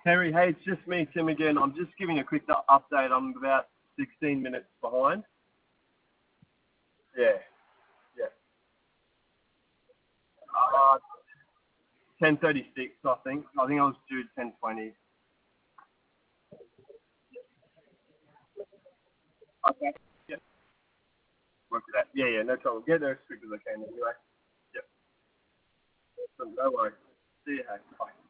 Terry, hey, it's just me, Tim again. I'm just giving a quick update. I'm about 16 minutes behind. Yeah, yeah. Uh, 10:36, I think. I think I was due 10:20. Okay. Yeah, work with that. Yeah, yeah, no trouble. Get there as quick as I can anyway. Yep. No worries. See you, hey. Bye.